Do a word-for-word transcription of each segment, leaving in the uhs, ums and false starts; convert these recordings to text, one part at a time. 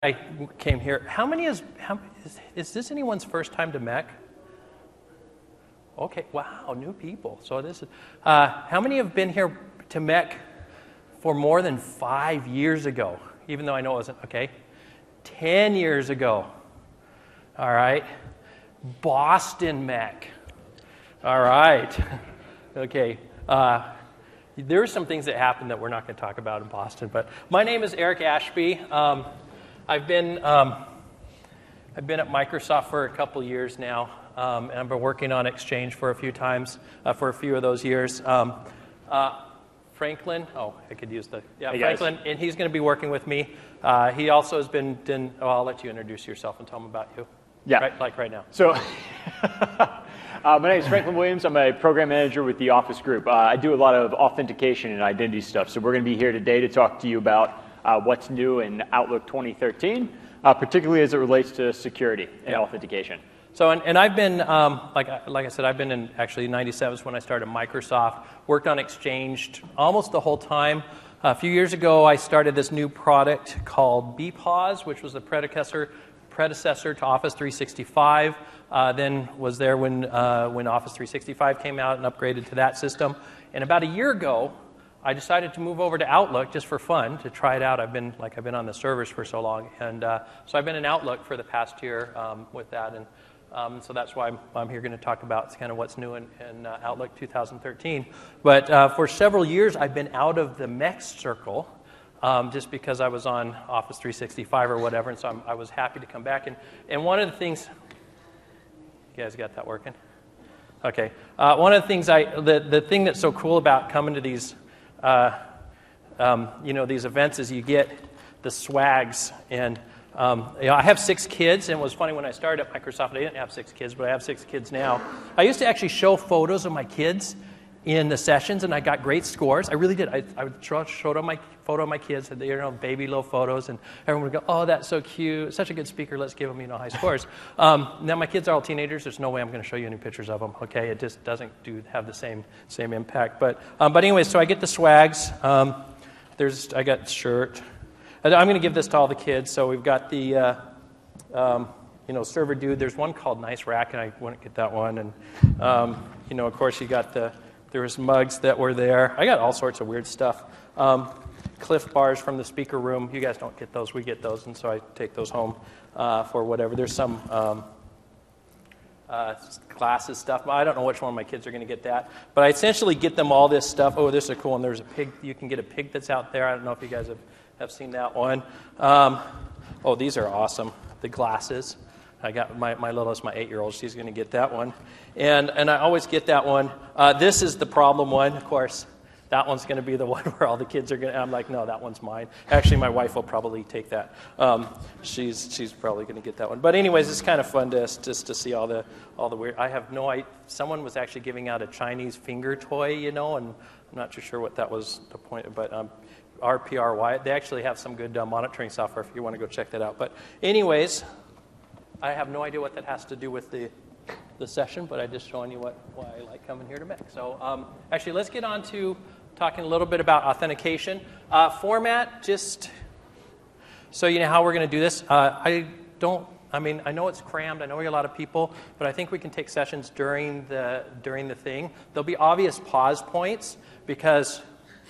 I came here. How many is, how, is, is this anyone's first time to M E C? Okay, wow, new people. So this is, uh, how many have been here to M E C for more than five years ago? Even though I know it wasn't, okay. Ten years ago. All right. Boston M E C. All right. Okay. Uh, there are some things that happened that we're not going to talk about in Boston, but my name is Eric Ashby. Um, I've been um, I've been at Microsoft for a couple years now, um, and I've been working on Exchange for a few times, uh, for a few of those years. Um, uh, Franklin, oh, I could use the, yeah, hey Franklin, and he's going to be working with me. Uh, he also has been, been, oh, I'll let you introduce yourself and tell him about you. Yeah. Right, like right now. So, uh, my name is Franklin Williams. I'm a program manager with the Office Group. Uh, I do a lot of authentication and identity stuff, so we're going to be here today to talk to you about uh, what's new in Outlook twenty thirteen, uh, particularly as it relates to security and yeah. authentication. So, and, and I've been, um, like, like I said, I've been in, actually, ninety-seven is when I started Microsoft, worked on Exchange almost the whole time. A few years ago, I started this new product called B P A S, which was the predecessor predecessor to Office three sixty-five, uh, then was there when, uh, when Office three sixty-five came out and upgraded to that system. And about a year ago, I decided to move over to Outlook just for fun, to try it out. I've been, like, I've been on the servers for so long. And uh, so I've been in Outlook for the past year um, with that. And Um, so that's why I'm, I'm here going to talk about kind of what's new in, in uh, Outlook two thousand thirteen. But uh, for several years, I've been out of the M E X circle um, just because I was on Office three sixty-five or whatever, and so I'm, I was happy to come back. And, and one of the things, you guys got that working? Okay. Uh, one of the things I, the, the thing that's so cool about coming to these, uh, um, you know, these events is you get the swags. And Um, you know, I have six kids, and it was funny when I started at Microsoft, I didn't have six kids, but I have six kids now. I used to actually show photos of my kids in the sessions, and I got great scores. I really did. I, I would show, show them my photo of my kids, and they, you know, baby little photos, and everyone would go, "Oh, that's so cute! Such a good speaker. Let's give them, you know, high scores." Um, now my kids are all teenagers. There's no way I'm going to show you any pictures of them. Okay, it just doesn't do have the same same impact. But um, but anyway, so I get the swags. Um, there's I got shirt. I'm going to give this to all the kids. So we've got the, uh, um, you know, server dude. There's one called Nice Rack, and I wouldn't get that one. And, um, you know, of course, you got the, there was mugs that were there. I got all sorts of weird stuff. Um, Cliff bars from the speaker room. You guys don't get those. We get those, and so I take those home uh, for whatever. There's some um, uh, glasses stuff. I don't know which one of my kids are going to get that. But I essentially get them all this stuff. Oh, this is a cool one. There's a pig. You can get a pig that's out there. I don't know if you guys have... I've seen that one. Um, oh, these are awesome. The glasses. I got my, my littlest, my eight-year-old. She's going to get that one. And and I always get that one. Uh, this is the problem one, of course. That one's going to be the one where all the kids are going to... I'm like, no, that one's mine. Actually, my wife will probably take that. Um, she's she's probably going to get that one. But anyways, it's kind of fun to just to see all the all the weird... I have no idea. Someone was actually giving out a Chinese finger toy, you know, and I'm not too sure what that was the point. But... Um, R P R Y. They actually have some good uh, monitoring software if you want to go check that out. But anyways, I have no idea what that has to do with the the session, but I'm just showing you what why I like coming here to M E C. So um, actually, let's get on to talking a little bit about authentication. Uh, format, just so you know how we're going to do this. Uh, I don't, I mean, I know it's crammed. I know we have a lot of people, but I think we can take sessions during the during the thing. There'll be obvious pause points because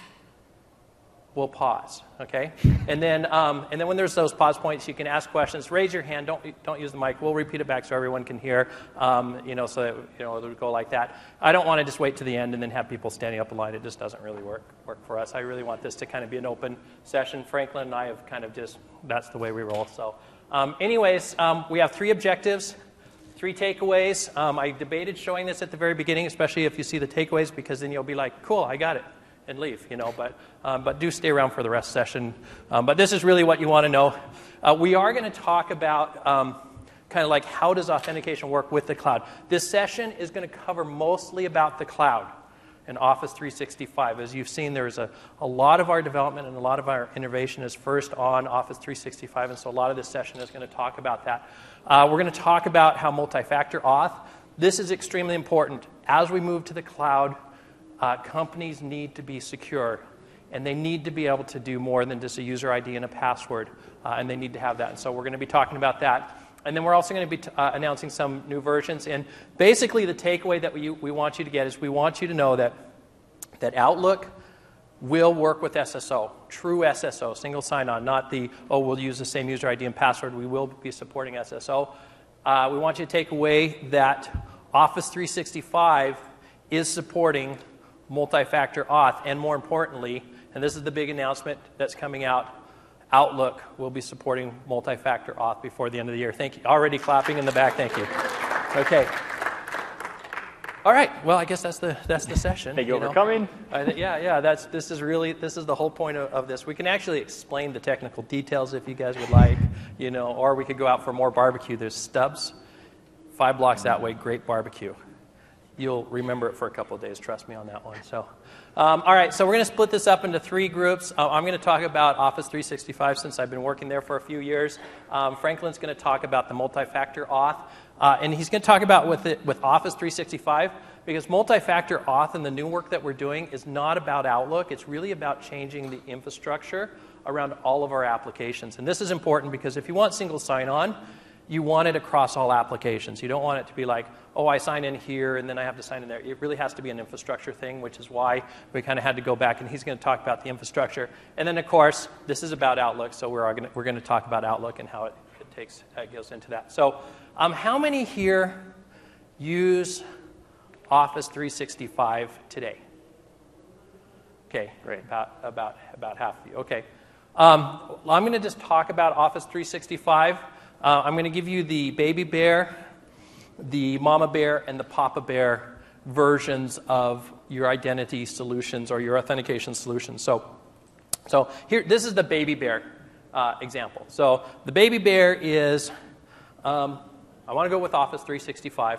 we'll pause, okay? And then, um, and then when there's those pause points, you can ask questions. Raise your hand. Don't don't use the mic. We'll repeat it back so everyone can hear. Um, you know, so that, you know, it'll go like that. I don't want to just wait to the end and then have people standing up in line. It just doesn't really work work for us. I really want this to kind of be an open session. Franklin and I have kind of just that's the way we roll. So, um, anyways, um, we have three objectives. Three takeaways. Um, I debated showing this at the very beginning, especially if you see the takeaways, because then you'll be like, "Cool, I got it." And leave, you know, but um, but do stay around for the rest of the session. Um, but this is really what you want to know. Uh, we are going to talk about um, kind of like how does authentication work with the cloud. This session is going to cover mostly about the cloud and Office three sixty-five. As you've seen, there's a, a lot of our development and a lot of our innovation is first on Office three sixty-five, and so a lot of this session is going to talk about that. Uh, we're going to talk about how multi-factor auth. This is extremely important. As we move to the cloud, Uh, companies need to be secure. and they need to be able to do more than just a user I D and a password, uh, and they need to have that. And so we're going to be talking about that. And then we're also going to be t- uh, announcing some new versions. And basically the takeaway that we, we want you to get is we want you to know that, that Outlook will work with S S O, true S S O, single sign-on, not the, oh, we'll use the same user I D and password. We will be supporting S S O. Uh, we want you to take away that Office three sixty-five is supporting multi-factor auth, and more importantly, and this is the big announcement that's coming out, Outlook will be supporting multi-factor auth before the end of the year. Thank you. Already clapping in the back. Thank you. Okay. All right. Well, I guess that's the that's the session. Thank you, you know? for coming. I th- yeah, yeah. That's this is really this is the whole point of, of this. We can actually explain the technical details if you guys would like, you know, or we could go out for more barbecue. There's Stubbs, five blocks that way. Great barbecue. You'll remember it for a couple of days. Trust me on that one. So, um, all right. So we're going to split this up into three groups. Uh, I'm going to talk about Office three sixty-five since I've been working there for a few years. Um, Franklin's going to talk about the multi-factor auth, uh, and he's going to talk about with it with Office three sixty-five because multi-factor auth and the new work that we're doing is not about Outlook. It's really about changing the infrastructure around all of our applications, and this is important because if you want single sign-on, you want it across all applications. You don't want it to be like, oh, I sign in here and then I have to sign in there. It really has to be an infrastructure thing, which is why we kind of had to go back, and he's going to talk about the infrastructure. And then, of course, this is about Outlook, so we're going to, we're going to talk about Outlook and how it, it takes it goes into that. So um, how many here use Office three sixty-five today? Okay, great. About, about, about half of you. Okay. Um, well, I'm going to just talk about Office three sixty-five. Uh, I'm going to give you the Baby Bear, the Mama Bear, and the Papa Bear versions of your identity solutions or your authentication solutions. So, so here, this is the Baby Bear uh, example. So the Baby Bear is, um, I want to go with Office three sixty-five.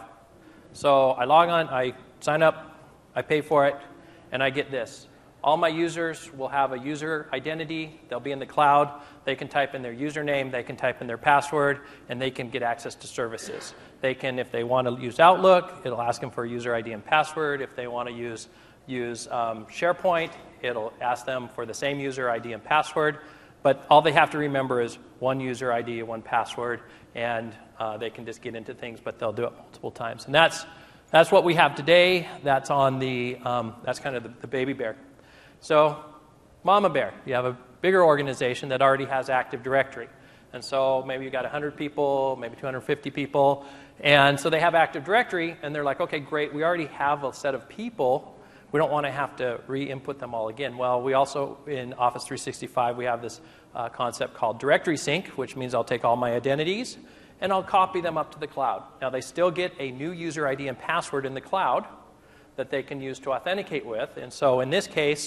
So I log on, I sign up, I pay for it, and I get this. All my users will have a user identity. They'll be in the cloud. They can type in their username. They can type in their password, and they can get access to services. They can, if they want to use Outlook, it'll ask them for a user I D and password. If they want to use, use um, SharePoint, it'll ask them for the same user I D and password. But all they have to remember is one user I D and one password, and uh, they can just get into things, but they'll do it multiple times. And that's that's what we have today. That's on the um, that's kind of the, the Baby Bear. So, Mama Bear, you have a bigger organization that already has Active Directory. And so maybe you've got one hundred people, maybe two hundred fifty people. And so they have Active Directory, and they're like, okay, great, we already have a set of people. We don't want to have to re-input them all again. Well, we also, in Office three sixty-five, we have this uh, concept called Directory Sync, which means I'll take all my identities, and I'll copy them up to the cloud. Now, they still get a new user I D and password in the cloud that they can use to authenticate with. And so in this case,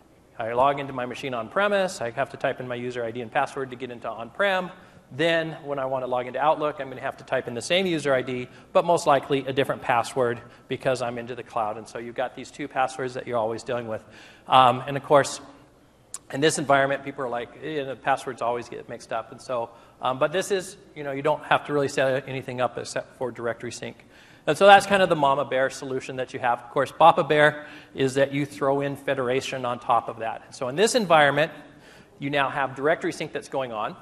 I log into my machine on-premise. I have to type in my user I D and password to get into on-prem. Then, when I want to log into Outlook, I'm going to have to type in the same user I D, but most likely a different password because I'm into the cloud. And so you've got these two passwords that you're always dealing with. Um, and of course, in this environment, people are like, eh, the passwords always get mixed up. And so, um, but this is, you know, you don't have to really set anything up except for Directory Sync. And so that's kind of the Mama Bear solution that you have. Of course, Papa Bear is that you throw in federation on top of that. So in this environment, you now have Directory Sync that's going on.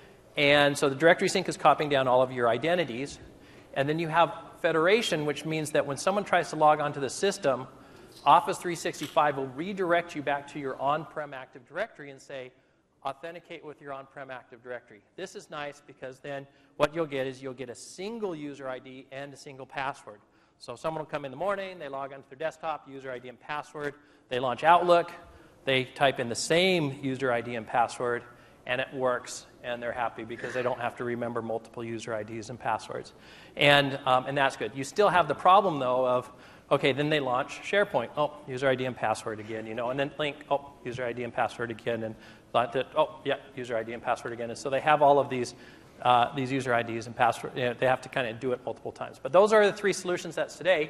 And so the Directory Sync is copying down all of your identities. And then you have federation, which means that when someone tries to log onto the system, Office three sixty-five will redirect you back to your on-prem Active Directory and say, authenticate with your on-prem Active Directory. This is nice because then what you'll get is you'll get a single user I D and a single password. So someone will come in the morning, they log onto their desktop, user I D and password, they launch Outlook, they type in the same user I D and password, and it works, and they're happy because they don't have to remember multiple user I Ds and passwords. And, um, and that's good. You still have the problem, though, of, okay, then they launch SharePoint. Oh, user I D and password again, you know, and then Lync, oh, user I D and password again, and that, oh, yeah, user I D and password again. And so they have all of these uh, these user I Ds and password. You know, they have to kind of do it multiple times. But those are the three solutions that's today.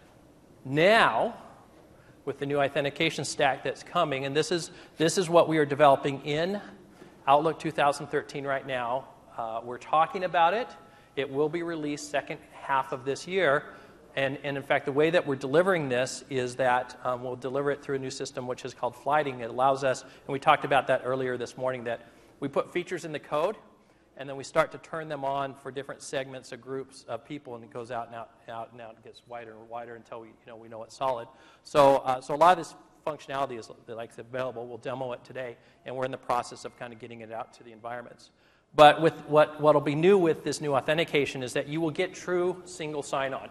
Now, with the new authentication stack that's coming, and this is this is what we are developing in Outlook two thousand thirteen right now. Uh, we're talking about it. It will be released second half of this year. and, and in fact, the way that we're delivering this is that um, we'll deliver it through a new system which is called Flighting. It allows us, and we talked about that earlier this morning, that we put features in the code, and then we start to turn them on for different segments or groups of people, and it goes out and out, out and out, and gets wider and wider until we, you know, we know it's solid. So, uh, so a lot of this functionality is like available. We'll demo it today, and we're in the process of kind of getting it out to the environments. But with what what'll be new with this new authentication is that you will get true single sign-on.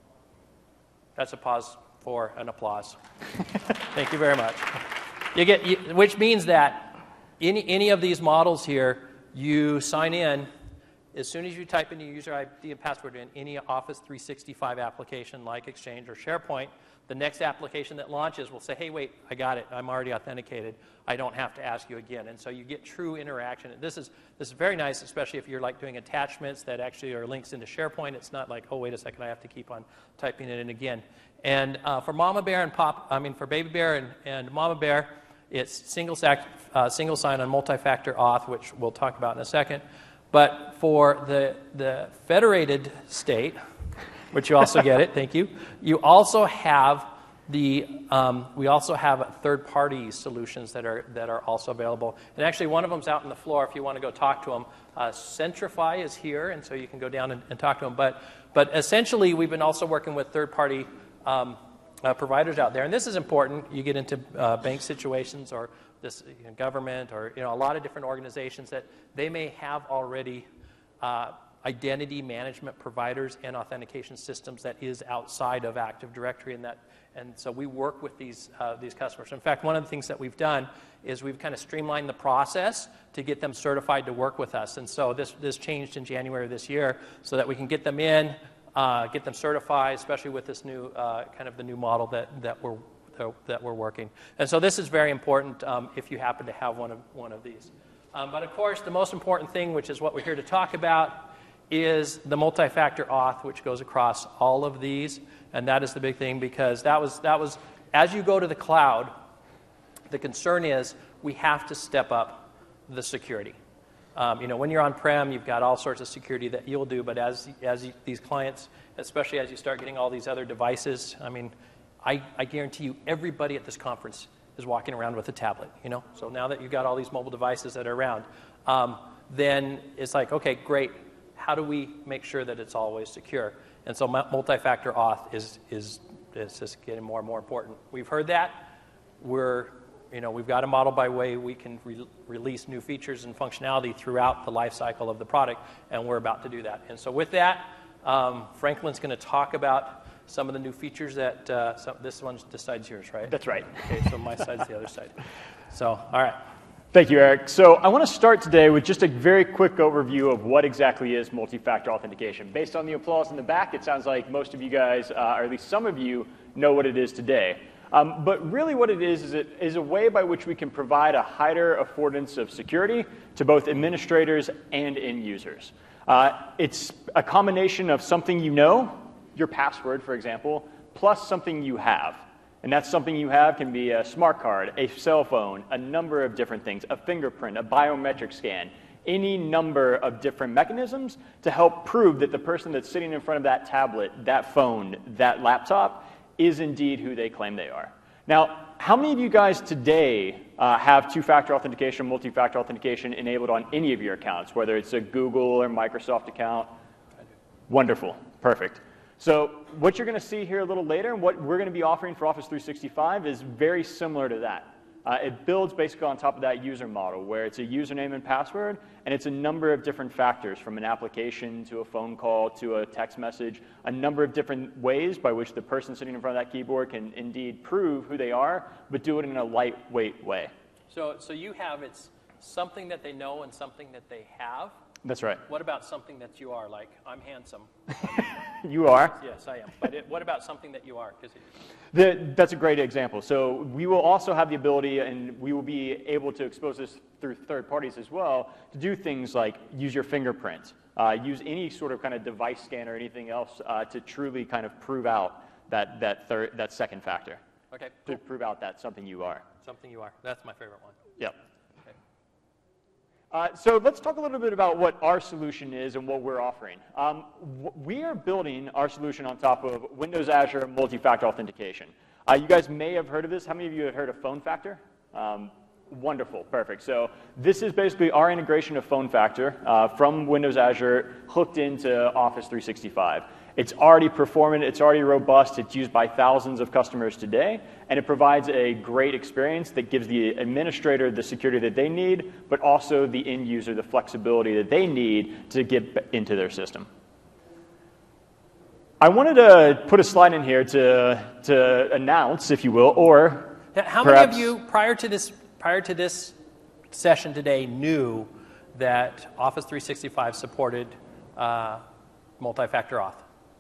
That's a pause for an applause. Thank you very much. You get, you, which means that any any of these models here, you sign in as soon as you type in your user I D and password in any Office three sixty-five application like Exchange or SharePoint. The next application that launches will say, hey, wait, I got it. I'm already authenticated. I don't have to ask you again. And so you get true interaction. This is this is very nice, especially if you're like doing attachments that actually are links into SharePoint. It's not like, oh, wait a second, I have to keep on typing it in again. And uh, for Mama Bear and Pop, I mean for Baby Bear and, and Mama Bear, it's single, sac, uh, single sign-on multi-factor auth, which we'll talk about in a second. But for the the federated state, which you also get it, thank you. You also have the um, we also have third-party solutions that are that are also available. And actually, one of them's out on the floor. If you want to go talk to them, uh, Centrify is here, and so you can go down and, and talk to them. But but essentially, we've been also working with third-party um, uh, providers out there, and this is important. You get into uh, bank situations or this you know, government or you know a lot of different organizations that they may have already. Uh, identity management providers and authentication systems that is outside of Active Directory, and that, and so we work with these uh, these customers. In fact, one of the things that we've done is we've kind of streamlined the process to get them certified to work with us, and so this this changed in January of this year, so that we can get them in, uh, get them certified, especially with this new uh, kind of the new model that that we're that we're working. And so this is very important um, if you happen to have one of one of these. Um, but of course, the most important thing, which is what we're here to talk about, is the multi-factor auth, which goes across all of these, and that is the big thing, because that was that was as you go to the cloud, the concern is we have to step up the security. Um, you know, when you're on-prem, you've got all sorts of security that you'll do, but as as you, these clients, especially as you start getting all these other devices, I mean, I, I guarantee you, everybody at this conference is walking around with a tablet. You know, so now that you've got all these mobile devices that are around, um, then it's like, okay, great. How do we make sure that it's always secure? And so multi-factor auth is, is, is just getting more and more important. We've heard that. We're, you know, we've got a model by way we can re- release new features and functionality throughout the life cycle of the product, and we're about to do that. And so with that, um, Franklin's going to talk about some of the new features that, uh, some, this one's, this side's yours, right? That's right. Okay, so my side's the other side. So, all right. Thank you, Eric. So I want to start today with just a very quick overview of what exactly is multi-factor authentication. Based on the applause in the back, it sounds like most of you guys, uh, or at least some of you, know what it is today. Um, but really what it is is it is a way by which we can provide a higher affordance of security to both administrators and end users. Uh, it's a combination of something you know, your password, for example, plus something you have. And that's something you have can be a smart card, a cell phone, a number of different things, a fingerprint, a biometric scan, any number of different mechanisms to help prove that the person that's sitting in front of that tablet, that phone, that laptop is indeed who they claim they are. Now, how many of you guys today uh, have two-factor authentication, multi-factor authentication enabled on any of your accounts, whether it's a Google or Microsoft account? Wonderful. Perfect. So what you're going to see here a little later, and what we're going to be offering for Office three sixty-five is very similar to that. Uh, it builds basically on top of that user model, where it's a username and password, and it's a number of different factors, from an application to a phone call to a text message, a number of different ways by which the person sitting in front of that keyboard can indeed prove who they are, but do it in a lightweight way. So, so you have, it's something that they know and something that they have. That's right. What about something that you are? Like, I'm handsome. You are? Yes, I am. But it, what about something that you are? It, the, that's a great example. So we will also have the ability, and we will be able to expose this through third parties as well, to do things like use your fingerprint, uh, use any sort of kind of device scan or anything else uh, to truly kind of prove out that that third, that second factor. Okay. Cool. To prove out that something you are. Something you are. That's my favorite one. Yep. Uh, so let's talk a little bit about what our solution is and what we're offering. Um, we are building our solution on top of Windows Azure multi-factor authentication. Uh, you guys may have heard of this. How many of you have heard of Phone Factor? Um, wonderful, perfect. So this is basically our integration of Phone Factor uh, from Windows Azure hooked into Office three sixty-five. It's already performant, it's already robust, it's used by thousands of customers today, and it provides a great experience that gives the administrator the security that they need, but also the end user the flexibility that they need to get into their system. I wanted to put a slide in here to, to announce, if you will, or How perhaps, many of you, prior to this, prior to this session today, knew that Office three sixty-five supported uh, multi-factor auth?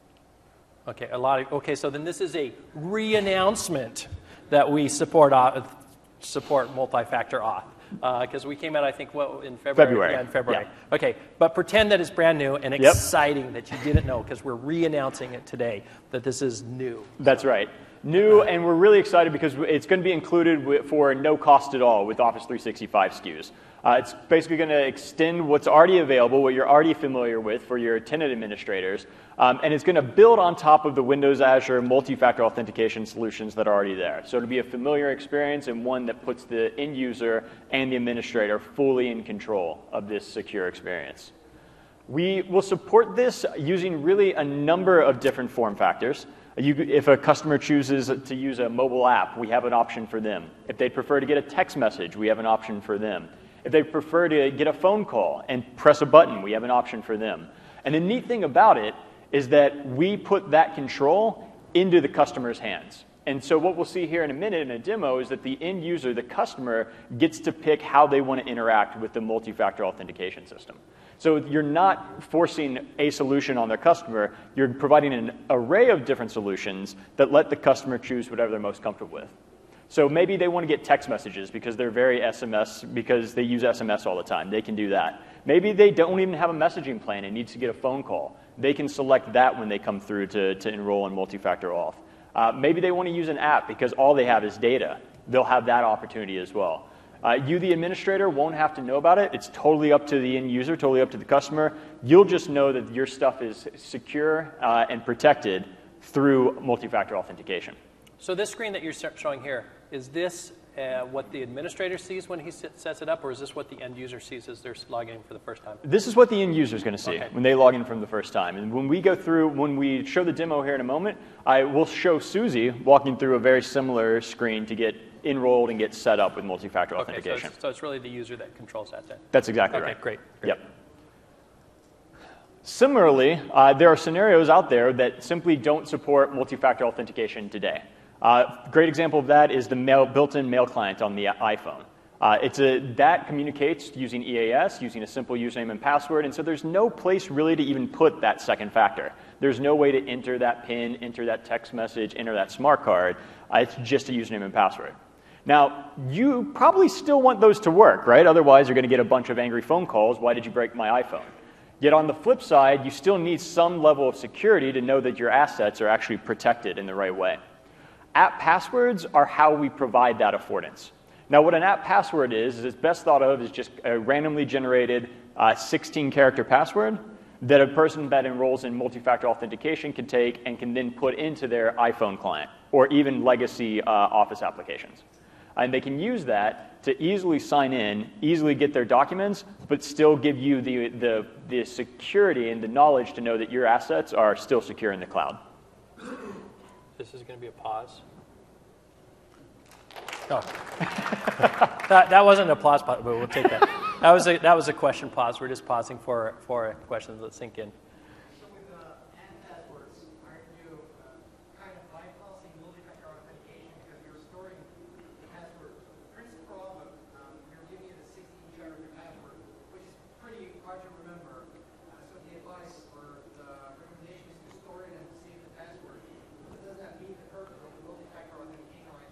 Okay, a lot of, okay, so then this is a re-announcement that we support uh, support multi-factor auth. Because uh, we came out, I think, what, in February? February. Yeah, in February. Yeah. Okay, but pretend that it's brand new and Yep. exciting that you didn't know, because we're re-announcing it today, that this is new. That's right. New, and we're really excited because it's going to be included for no cost at all with Office three sixty-five S K Us. Uh, it's basically going to extend what's already available, what you're already familiar with for your tenant administrators, um, and it's going to build on top of the Windows Azure multi-factor authentication solutions that are already there. So it'll be a familiar experience and one that puts the end user and the administrator fully in control of this secure experience. We will support this using really a number of different form factors. You, if a customer chooses to use a mobile app, we have an option for them. If they prefer to get a text message, we have an option for them. If they prefer to get a phone call and press a button, we have an option for them. And the neat thing about it is that we put that control into the customer's hands. And so what we'll see here in a minute in a demo is that the end user, the customer, gets to pick how they want to interact with the multi-factor authentication system. So you're not forcing a solution on their customer. You're providing an array of different solutions that let the customer choose whatever they're most comfortable with. So maybe they want to get text messages because they're very S M S, because they use S M S all the time. They can do that. Maybe they don't even have a messaging plan and need to get a phone call. They can select that when they come through to, to enroll in multi-factor auth. Uh, maybe they want to use an app because all they have is data. They'll have that opportunity as well. Uh, you, the administrator, won't have to know about it. It's totally up to the end user, totally up to the customer. You'll just know that your stuff is secure uh, and protected through multi-factor authentication. So this screen that you're showing here, is this uh, what the administrator sees when he sets it up, or is this what the end user sees as they're logging in for the first time? This is what the end user is going to see Okay. when they log in from the first time. And when we go through, when we show the demo here in a moment, I will show Susie walking through a very similar screen to get enrolled and get set up with multi-factor Okay, authentication. so it's, so it's really the user that controls that then? That's exactly Okay, right. great, great. Yep. Similarly, uh, there are scenarios out there that simply don't support multi-factor authentication today. Uh, great example of that is the mail, built-in mail client on the iPhone. Uh, it's a, that communicates using E A S, using a simple username and password, and so there's no place really to even put that second factor. There's no way to enter that PIN, enter that text message, enter that smart card. Uh, it's just a username and password. Now, you probably still want those to work, right? Otherwise, you're going to get a bunch of angry phone calls. Why did you break my iPhone? Yet on the flip side, you still need some level of security to know that your assets are actually protected in the right way. App passwords are how we provide that affordance. Now, what an app password is, is it's best thought of as just a randomly generated uh, sixteen character password that a person that enrolls in multi-factor authentication can take and can then put into their iPhone client or even legacy uh, Office applications. And they can use that to easily sign in, easily get their documents, but still give you the, the, the security and the knowledge to know that your assets are still secure in the cloud. This is going to be a pause. Oh. that, that wasn't an applause pause, but we'll take that. That was a, that was a question pause. We're just pausing for, for a question to sink in. So with uh, app passwords, aren't you uh, kind of bypassing multi-factor authentication because you're storing the password principal, but um, you're giving it a sixteen character password, which is pretty hard to remember. Uh, so the advice or the recommendation is to store it and save the password. But does that meet the purpose of the multi-factor authentication right now?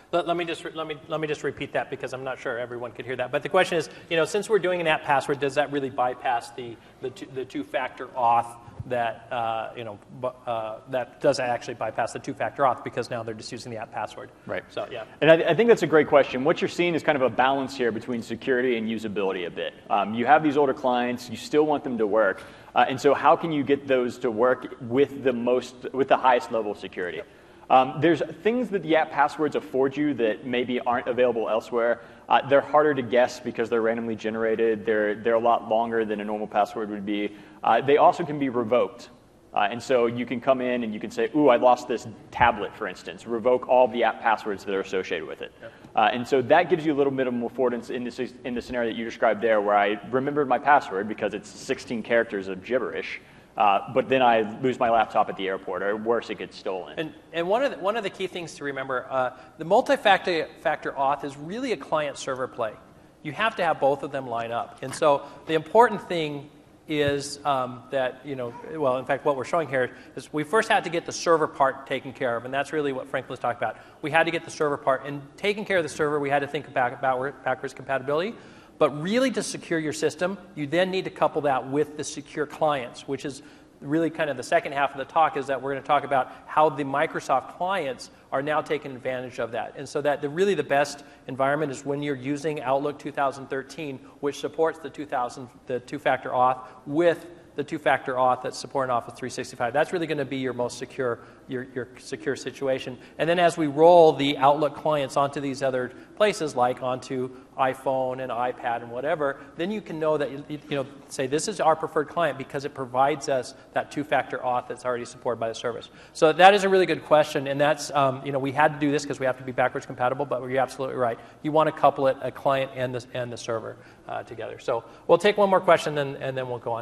Let, let me just re- let me let me just repeat that because I'm not sure everyone could hear that. But the question is, you know, since we're doing an app password, does that really bypass the the, two, the two-factor auth that uh, you know uh, that does actually bypass the two-factor auth because now they're just using the app password? Right. So yeah. And I, I think that's a great question. What you're seeing is kind of a balance here between security and usability a bit. Um, you have these older clients, you still want them to work, uh, and so how can you get those to work with the most with the highest level of security? Yep. Um, there's things that the app passwords afford you that maybe aren't available elsewhere. Uh, they're harder to guess because they're randomly generated. They're, they're a lot longer than a normal password would be. Uh, they also can be revoked. Uh, and so you can come in and you can say, ooh, I lost this tablet, for instance. Revoke all the app passwords that are associated with it. Yep. Uh, and so that gives you a little bit of affordance in, this, in the scenario that you described there where I remembered my password because it's sixteen characters of gibberish. Uh, but then I lose my laptop at the airport, or worse, it gets stolen. And, and one of the, one of the key things to remember, uh, the multi-factor factor auth is really a client-server play. You have to have both of them line up. And so the important thing is um, that, you know, well, in fact, what we're showing here is we first had to get the server part taken care of, and that's really what Franklin was talking about. We had to get the server part, and taking care of the server, we had to think about, about backwards compatibility. But really, to secure your system, you then need to couple that with the secure clients, which is really kind of the second half of the talk is that we're going to talk about how the Microsoft clients are now taking advantage of that. And so that the, really the best environment is when you're using Outlook two thousand thirteen, which supports the, two thousand, the two-factor auth with the two-factor auth that's supporting Office three sixty-five. That's really going to be your most secure, your, your secure situation. And then as we roll the Outlook clients onto these other places, like onto iPhone and iPad and whatever, then you can know that, you, you know, say this is our preferred client because it provides us that two-factor auth that's already supported by the service. So that is a really good question, and that's, um, you know, we had to do this because we have to be backwards compatible, but you're absolutely right. You want to couple it, a client and the, and the server uh, together. So we'll take one more question and, and then we'll go on.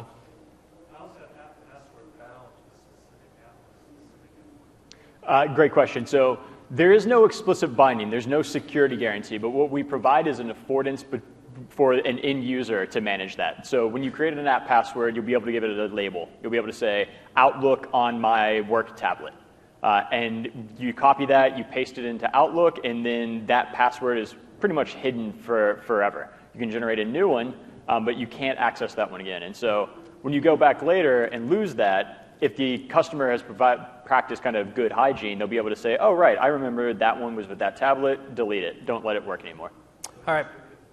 Uh, great question. So there is no explicit binding. There's no security guarantee. But what we provide is an affordance for an end user to manage that. So when you create an app password, you'll be able to give it a label. You'll be able to say, Outlook on my work tablet. Uh, and you copy that, you paste it into Outlook, and then that password is pretty much hidden for forever. You can generate a new one, um, but you can't access that one again. And so when you go back later and lose that, if the customer has provide, practiced kind of good hygiene, they'll be able to say, oh, right, I remember that one was with that tablet, delete it. Don't let it work anymore. All right.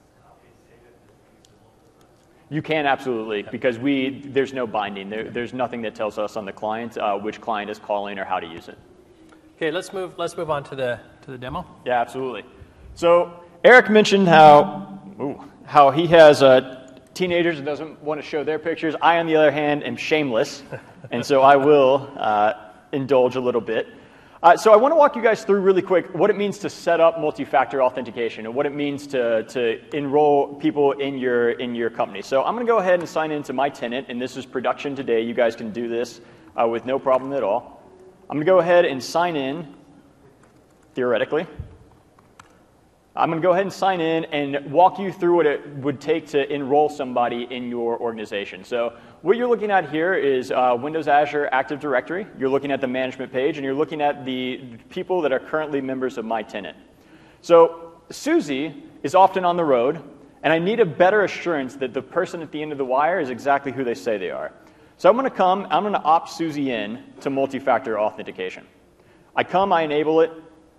You can absolutely, because we there's no binding. There, there's nothing that tells us on the client uh, which client is calling or how to use it. Okay, let's move, let's move on to the, to the demo. Yeah, absolutely. So Eric mentioned how, ooh, how he has uh, teenagers and doesn't want to show their pictures. I, on the other hand, am shameless. And so I will uh, indulge a little bit. Uh, so I want to walk you guys through really quick what it means to set up multi-factor authentication and what it means to, to enroll people in your, in your company. So I'm going to go ahead and sign into my tenant, and this is production today. You guys can do this uh, with no problem at all. I'm going to go ahead and sign in, theoretically. I'm going to go ahead and sign in and walk you through what it would take to enroll somebody in your organization. So what you're looking at here is uh, Windows Azure Active Directory. You're looking at the management page, and you're looking at the people that are currently members of my tenant. So Susie is often on the road, and I need a better assurance that the person at the end of the wire is exactly who they say they are. So I'm going to come, I'm going to opt Susie in to multi-factor authentication. I come, I enable it,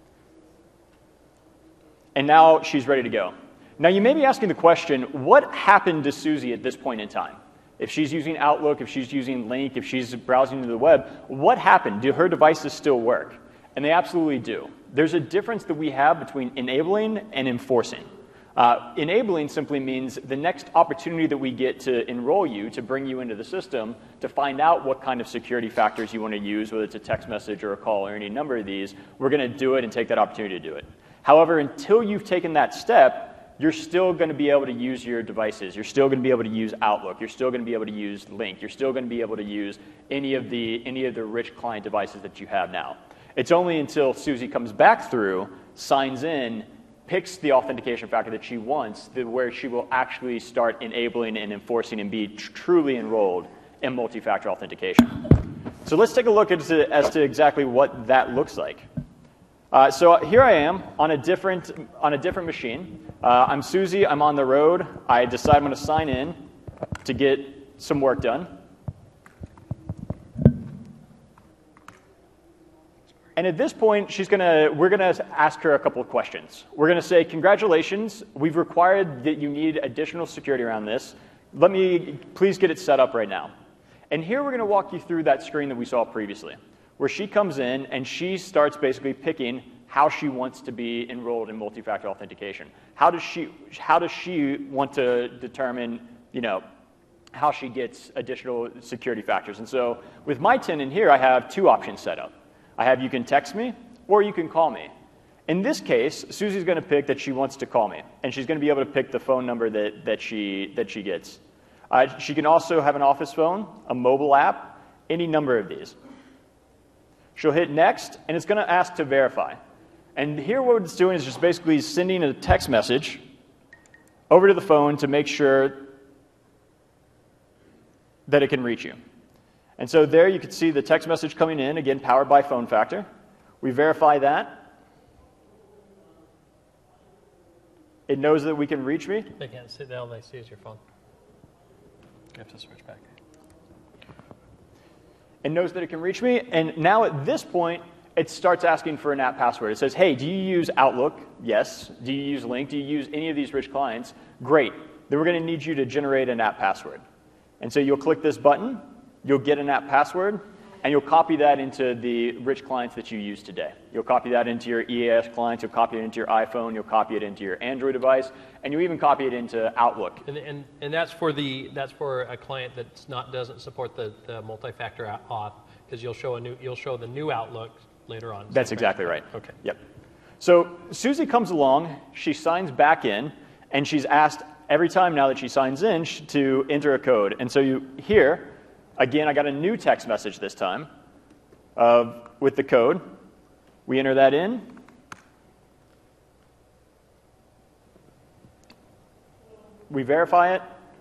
and now she's ready to go. Now you may be asking the question, what happened to Susie at this point in time? If she's using Outlook, if she's using Lync, if she's browsing to the web, what happened? Do her devices still work? And they absolutely do. There's a difference that we have between enabling and enforcing. Uh, enabling simply means the next opportunity that we get to enroll you, to bring you into the system, to find out what kind of security factors you want to use, whether it's a text message or a call or any number of these, we're going to do it and take that opportunity to do it. However, until you've taken that step, you're still going to be able to use your devices. You're still going to be able to use Outlook. You're still going to be able to use Lync. You're still going to be able to use any of the any of the rich client devices that you have now. It's only until Susie comes back through, signs in, picks the authentication factor that she wants, that where she will actually start enabling and enforcing and be tr- truly enrolled in multi-factor authentication. So let's take a look as to, as to exactly what that looks like. Uh, so here I am on a different, on a different machine. Uh, I'm Susie. I'm on the road. I decide I'm going to sign in to get some work done. And at this point, she's gonna, we're going to ask her a couple of questions. We're going to say, congratulations, we've required that you need additional security around this. Let me please get it set up right now. And here we're going to walk you through that screen that we saw previously, where she comes in and she starts basically picking how she wants to be enrolled in multi-factor authentication. How does she, how does she want to determine, you know, how she gets additional security factors? And so with my tenant here, I have two options set up. I have you can text me or you can call me. In this case, Susie's going to pick that she wants to call me, and she's going to be able to pick the phone number that, that, she, that she gets. Uh, she can also have an office phone, a mobile app, any number of these. She'll hit next, and it's going to ask to verify. And here what it's doing is just basically sending a text message over to the phone to make sure that it can reach you. And so there you can see the text message coming in, again, powered by Phone Factor. We verify that. It knows that we can reach me. They can't see, all they see is your phone. You have to switch back. It knows that it can reach me, and now at this point, it starts asking for an app password. It says, hey, do you use Outlook? Yes. Do you use Link? Do you use any of these rich clients? Great. Then we're going to need you to generate an app password. And so you'll click this button, you'll get an app password, and you'll copy that into the rich clients that you use today. You'll copy that into your E A S clients, you'll copy it into your iPhone, you'll copy it into your Android device, and you'll even copy it into Outlook. And, and, and that's for the that's for a client that's not doesn't support the, the multi-factor auth, because you'll show a new you'll show the new Outlook later on. That's exactly right. Okay. Yep. So Susie comes along, she signs back in, and she's asked every time now that she signs in to enter a code. And so you here, again, I got a new text message this time uh, with the code. We enter that in. We verify it.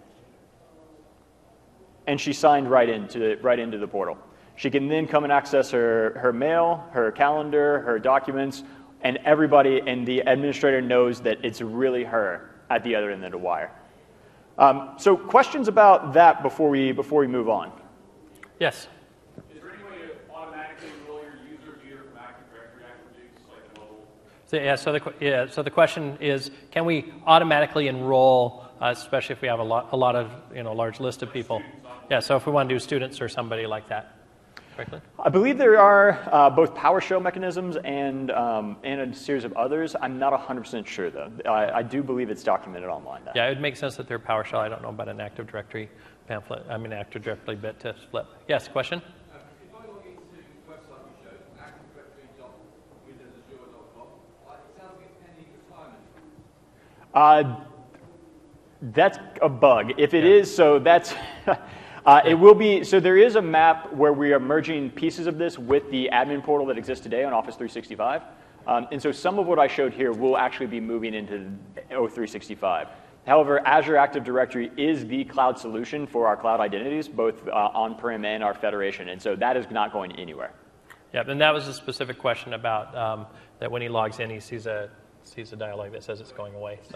And she signed right into, right into the portal. She can then come and access her, her mail, her calendar, her documents, and everybody, and the administrator knows that it's really her at the other end of the wire. Um, so questions about that before we, before we move on? Yes? Is there any way to automatically enroll your user if you from Active Directory attributes like mobile? So, yeah, so the, yeah, so the question is, can we automatically enroll, uh, especially if we have a lot, a lot of, you know, large list of people? Yeah, so if we want to do students or somebody like that. Correctly? I believe there are uh, both PowerShell mechanisms and, um, and a series of others. I'm not one hundred percent sure, though. I, I do believe it's documented online. Though. Yeah, it would make sense that they're PowerShell. I don't know about an Active Directory pamphlet. I mean, Active Directory bit to flip. Yes, question? Uh, if I log into the website you showed, active directory dot windows azure dot com, uh, it sounds like it's pending retirement. Uh, that's a bug. If it yeah. is, so that's... Uh, it will be, so there is a map where we are merging pieces of this with the admin portal that exists today on Office three sixty-five. Um, and so some of what I showed here will actually be moving into O three sixty-five. However, Azure Active Directory is the cloud solution for our cloud identities, both uh, on-prem and our federation. And so that is not going anywhere. Yeah, and that was a specific question about um, that when he logs in, he sees a, sees a dialog that says it's going away. So.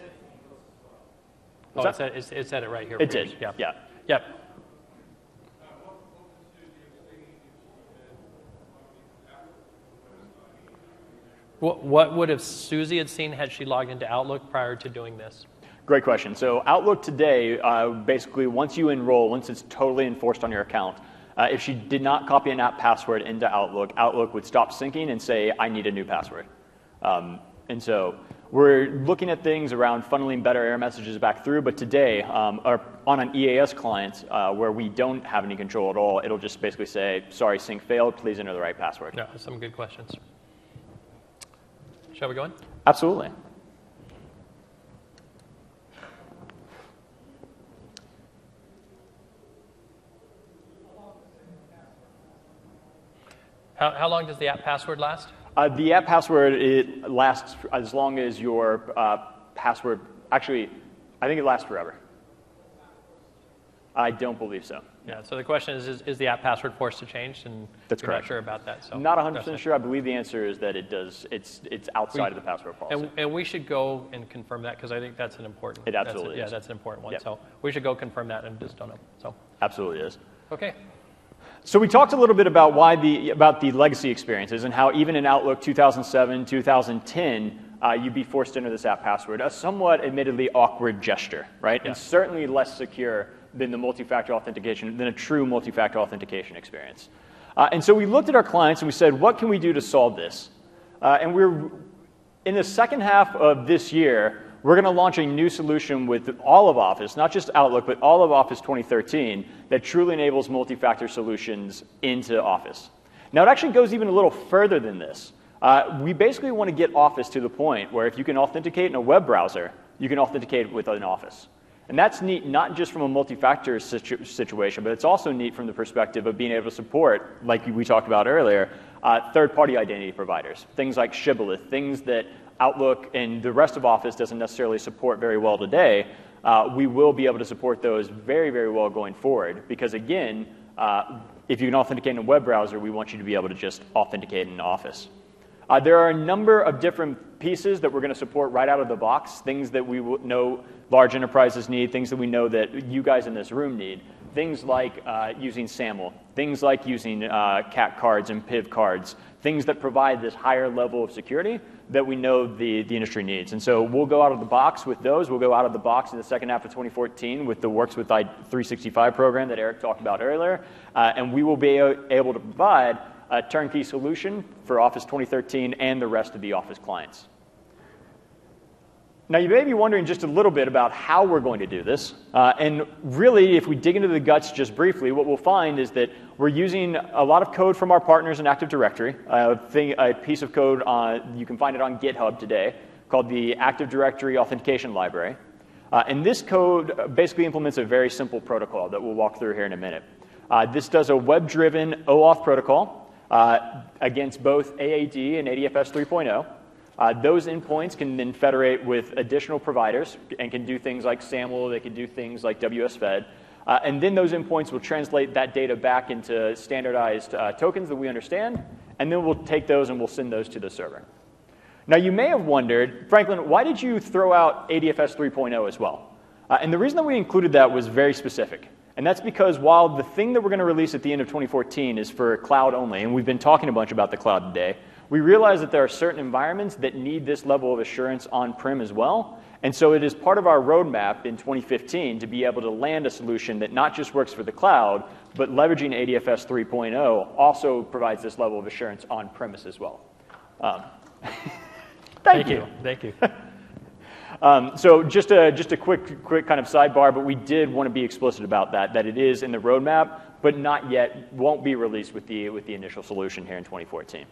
Oh, it said, it said it right here. It did, yeah. yeah. Yep. What would have Susie had seen had she logged into Outlook prior to doing this? Great question. So Outlook today, uh, basically, once you enroll, once it's totally enforced on your account, uh, if she did not copy an app password into Outlook, Outlook would stop syncing and say, I need a new password. Um, and so we're looking at things around funneling better error messages back through, but today, um, our, on an E A S client uh, where we don't have any control at all, it'll just basically say, sorry, sync failed, please enter the right password. Yeah, some good questions. Shall we go on? Absolutely. How, how long does the app password last? Uh, the app password, it lasts as long as your uh, password, actually, I think it lasts forever. I don't believe so. Yeah, so the question is, is, is the app password forced to change? And That's you're correct. not sure about that. So Not one hundred percent definitely. sure. I believe the answer is that it does. It's it's outside We- of the password policy. And, and we should go and confirm that because I think that's an important. It that's a- absolutely Yeah, is. that's an important one. Yep. So we should go confirm that and just don't know. So, Absolutely is. okay. So we talked a little bit about why the about the legacy experiences and how even in Outlook two thousand seven, two thousand ten, uh, you'd be forced to enter this app password. A somewhat, admittedly, awkward gesture, right? Yeah. And certainly less secure than the multi-factor authentication, than a true multi-factor authentication experience. Uh, and so we looked at our clients and we said, what can we do to solve this? Uh, and we're in the second half of this year, we're going to launch a new solution with all of Office, not just Outlook, but all of Office twenty thirteen that truly enables multi-factor solutions into Office. Now, it actually goes even a little further than this. Uh, we basically want to get Office to the point where if you can authenticate in a web browser, you can authenticate with an Office. And that's neat not just from a multi-factor situ situation, but it's also neat from the perspective of being able to support, like we talked about earlier, uh, third-party identity providers, things like Shibboleth, things that Outlook and the rest of Office doesn't necessarily support very well today. Uh, we will be able to support those very, very well going forward because, again, uh, if you can authenticate in a web browser, we want you to be able to just authenticate in Office. Uh, there are a number of different pieces that we're going to support right out of the box, things that we know large enterprises need, things that we know that you guys in this room need, things like uh, using SAML, things like using uh, C A T cards and P I V cards, things that provide this higher level of security that we know the, the industry needs. And so we'll go out of the box with those. We'll go out of the box in the second half of twenty fourteen with the Works with I three sixty-five program that Eric talked about earlier, uh, and we will be able to provide a turnkey solution for Office twenty thirteen and the rest of the Office clients. Now, you may be wondering just a little bit about how we're going to do this. Uh, and really, if we dig into the guts just briefly, what we'll find is that we're using a lot of code from our partners in Active Directory, a, thing, a piece of code, on, you can find it on GitHub today, called the Active Directory Authentication Library. Uh, and this code basically implements a very simple protocol that we'll walk through here in a minute. Uh, this does a web-driven OAuth protocol uh, against both A A D and A D F S three point oh. Uh, those endpoints can then federate with additional providers and can do things like SAML, they can do things like W S Fed. Uh, and then those endpoints will translate that data back into standardized uh, tokens that we understand, and then we'll take those and we'll send those to the server. Now, you may have wondered, Franklin, why did you throw out A D F S three point oh as well? Uh, and the reason that we included that was very specific. And that's because while the thing that we're going to release at the end of twenty fourteen is for cloud only, and we've been talking a bunch about the cloud today, we realize that there are certain environments that need this level of assurance on-prem as well. And so it is part of our roadmap in twenty fifteen to be able to land a solution that not just works for the cloud, but leveraging A D F S three point oh also provides this level of assurance on-premise as well. Um, thank, Thank you. you. Thank you. Um, so just a, just a quick, quick kind of sidebar, but we did want to be explicit about that, that it is in the roadmap, but not yet, won't be released with the, with the initial solution here in twenty fourteen.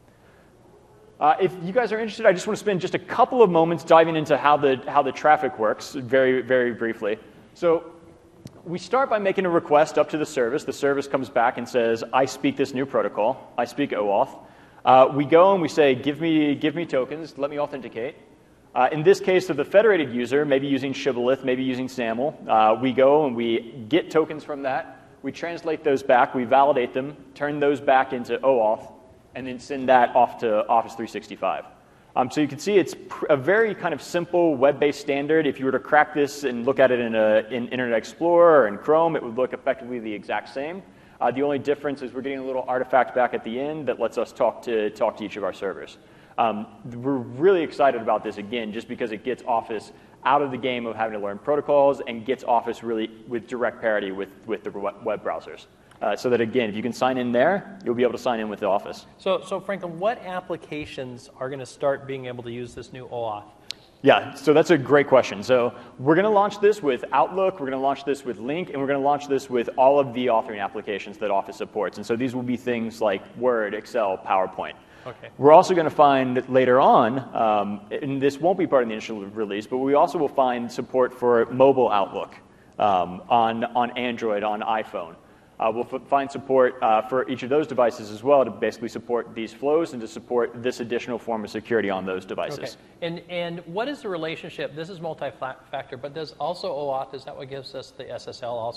Uh, if you guys are interested, I just want to spend just a couple of moments diving into how the, how the traffic works very, very briefly. So we start by making a request up to the service. The service comes back and says, I speak this new protocol. I speak OAuth. Uh, we go and we say, give me, give me tokens. Let me authenticate. Uh, in this case of the federated user, maybe using Shibboleth, maybe using SAML, uh, we go and we get tokens from that. We translate those back. We validate them, turn those back into OAuth, and then send that off to Office three sixty-five. Um, so you can see it's pr a very kind of simple web-based standard. If you were to crack this and look at it in, a, in Internet Explorer or in Chrome, it would look effectively the exact same. Uh, the only difference is we're getting a little artifact back at the end that lets us talk to, talk to each of our servers. Um, we're really excited about this, again, just because it gets Office out of the game of having to learn protocols and gets Office really with direct parity with, with the web browsers. Uh, so that, again, if you can sign in there, you'll be able to sign in with the Office. So, so Franklin, what applications are going to start being able to use this new OAuth? Yeah, so that's a great question. So we're going to launch this with Outlook, we're going to launch this with Lync, and we're going to launch this with all of the authoring applications that Office supports. And so these will be things like Word, Excel, PowerPoint. Okay. We're also going to find later on, um, and this won't be part of the initial release, but we also will find support for mobile Outlook um, on, on Android, on iPhone. Uh, we'll f find support uh, for each of those devices as well to basically support these flows and to support this additional form of security on those devices. Okay. And, and what is the relationship? This is multi-factor, but does also OAuth, is that what gives us the S S L also?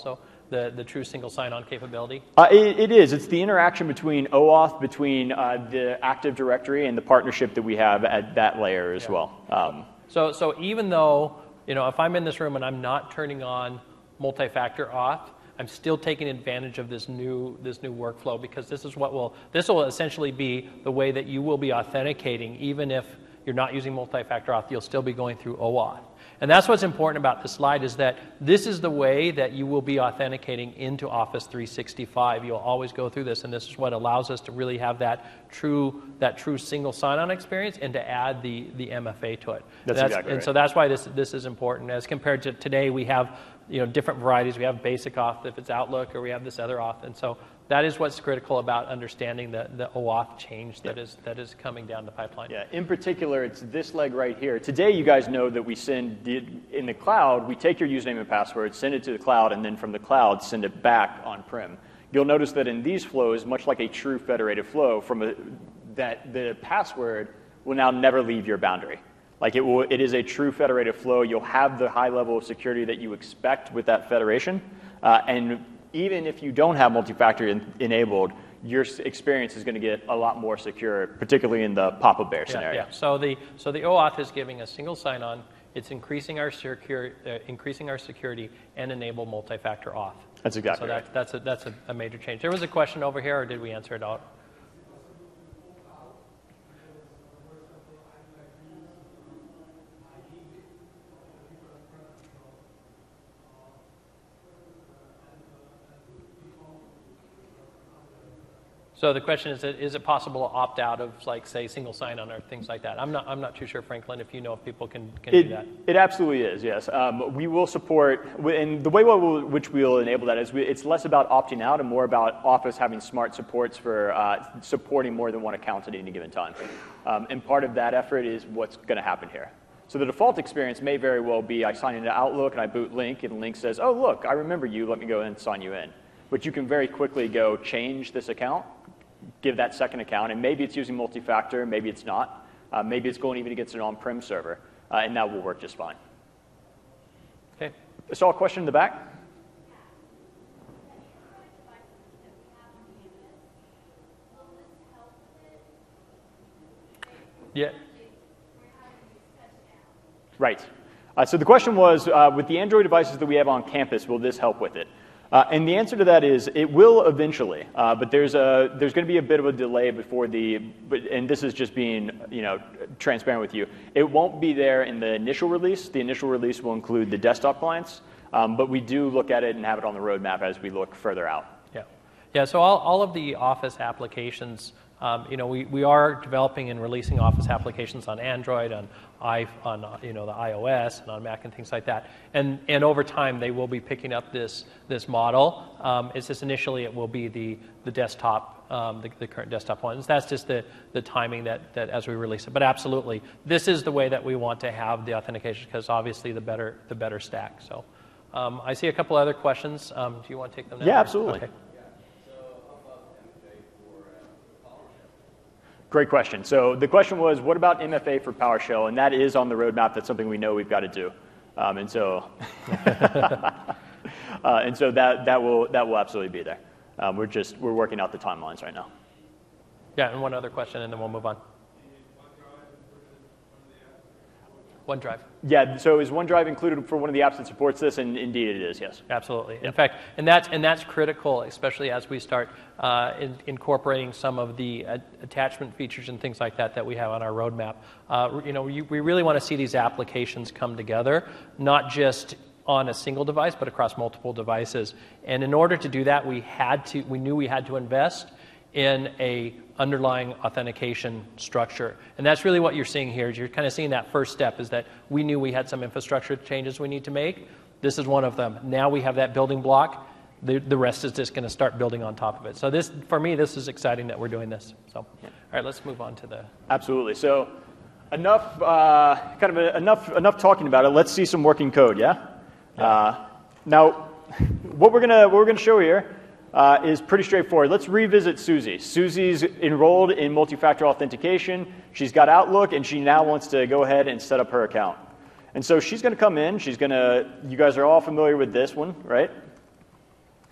the, the true single sign-on capability? Uh, it, it is. It's the interaction between OAuth, between uh, the Active Directory, and the partnership that we have at that layer as yeah. well. Um, so, so even though, you know, if I'm in this room and I'm not turning on multi-factor auth, I'm still taking advantage of this new this new workflow, because this is what will this will essentially be the way that you will be authenticating. Even if you're not using multi-factor auth, you'll still be going through OAuth. And that's what's important about this slide, is that this is the way that you will be authenticating into Office three sixty-five. You'll always go through this, and this is what allows us to really have that true that true single sign-on experience, and to add the the M F A to it. That's, that's exactly and right. so that's why this this is important, as compared to today. We have, you know, different varieties. We have basic auth if it's Outlook, or we have this other auth, and so that is what's critical about understanding the, the OAuth change that, yeah. is, that is coming down the pipeline. Yeah, in particular, it's this leg right here. Today, you guys know that we send, the, in the cloud, we take your username and password, send it to the cloud, and then from the cloud, send it back on-prem. You'll notice that in these flows, much like a true federated flow, from a, that the password will now never leave your boundary. Like it will, it is a true federated flow. You'll have the high level of security that you expect with that federation, uh, and even if you don't have multi-factor in, enabled, your experience is going to get a lot more secure, particularly in the Papa Bear scenario. Yeah, yeah. So the so the OAuth is giving a single sign-on. It's increasing our secure, uh, increasing our security, and enable multi-factor auth. That's exactly so right. So that, that's a that's a, a major change. There was a question over here, or did we answer it out? So the question is, is it possible to opt out of, like, say, single sign-on or things like that? I'm not, I'm not too sure, Franklin, if you know if people can, can it, do that. It absolutely is, yes. Um, we will support, and the way we'll, which we'll enable that is we, it's less about opting out and more about Office having smart supports for uh, supporting more than one account at any given time. Um, and part of that effort is what's going to happen here. So the default experience may very well be I sign into Outlook and I boot Lync, and Lync says, oh, look, I remember you, let me go ahead and sign you in. But you can very quickly go change this account, give that second account, and maybe it's using multi-factor, maybe it's not. Uh, maybe it's going even against an on-prem server, uh, and that will work just fine. Okay. I saw a question in the back. Yeah. Right. Uh, so the question was, uh, with the Android devices that we have on campus, will this help with it? Uh, and the answer to that is it will eventually, uh, but there's a there's going to be a bit of a delay before the, but, and this is just being you know transparent with you. It won't be there in the initial release. The initial release will include the desktop clients, um, but we do look at it and have it on the roadmap as we look further out. Yeah, yeah. So all all of the Office applications. Um, you know, we, we are developing and releasing Office applications on Android, on i on you know the iOS, and on Mac and things like that. And and over time, they will be picking up this this model. Um, it's just initially it will be the the desktop, um, the, the current desktop ones. That's just the the timing that that as we release it. But absolutely, this is the way that we want to have the authentication, because obviously the better the better stack. So um, I see a couple other questions. Um, do you want to take them now? Yeah, absolutely. Okay. Great question. So the question was, what about M F A for PowerShell? And that is on the roadmap. That's something we know we've got to do. Um, and so, uh, and so that that will that will absolutely be there. Um, we're just we're working out the timelines right now. Yeah, and one other question, and then we'll move on. OneDrive. Yeah, so is OneDrive included for one of the apps that supports this? And indeed it is, yes. Absolutely. Yep. In fact, and that's, and that's critical, especially as we start uh, in, incorporating some of the uh, attachment features and things like that that we have on our roadmap. Uh, you know, we, we really want to see these applications come together, not just on a single device, but across multiple devices. And in order to do that, we had to, we knew we had to invest in a underlying authentication structure. And that's really what you're seeing here. Is you're kind of seeing that first step is that we knew we had some infrastructure changes we need to make. This is one of them. Now we have that building block. The, the rest is just going to start building on top of it. So this, for me, this is exciting that we're doing this. So, all right, let's move on to the... Absolutely. So enough, uh, kind of a, enough, enough talking about it. Let's see some working code, yeah? yeah. Uh, now, what we're gonna, what we're gonna show here Uh, is pretty straightforward. Let's revisit Susie. Susie's enrolled in multi-factor authentication. She's got Outlook, and she now wants to go ahead and set up her account. And so she's going to come in. She's going to, you guys are all familiar with this one, right?